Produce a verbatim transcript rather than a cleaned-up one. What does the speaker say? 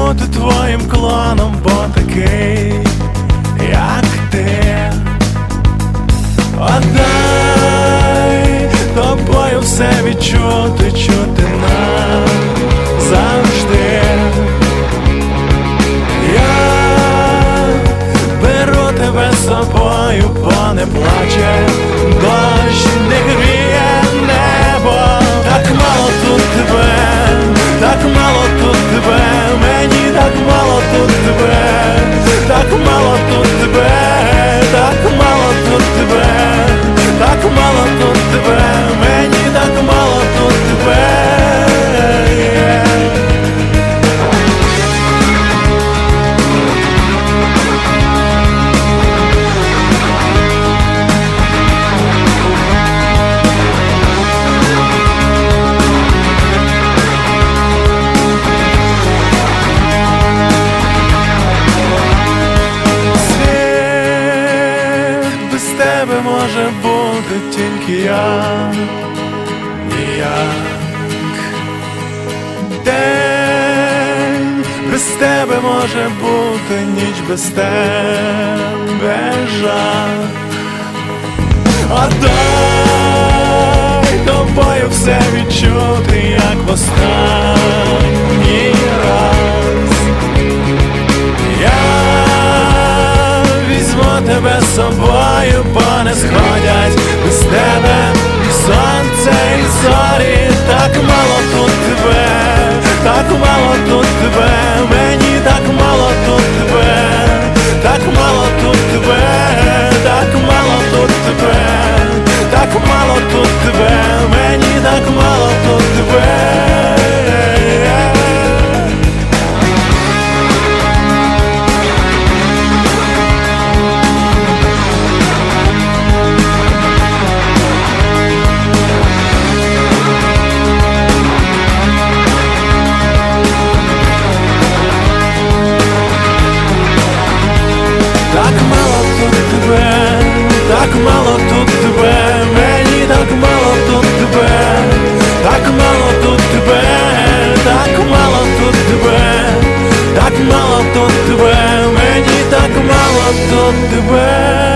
бути твоїм клоном, бо такий, як ти. Отдай тобою все відчути, чути нам завжди. Я беру тебе з собою, бо не плаче дощ, не гріє небо. Так мало тут тебе, так мало тут тебе, мені так мало тут тебе, так мало тут тебе, так мало тут тебе, так мало тут тебе, мені так мало тут тебе. Без тебе може бути тільки я, ніяк. День без тебе може бути, ніч без тебе жах. Отдай тобою все відчути, як в останній раз. Я візьму тебе з собою, бо не сходять без тебе сонце і зорі. Так мало тут тебе, так мало тут тебе, мені так мало тут тебе, так мало тут тебе, так мало тут тебе, так мало тут тебе, мені так мало тут тебе. Так мало тут тебе, мені так мало тут тебе, так мало тут тебе, так мало тут тебе, так мало тут тебе, мені так мало тут тебе.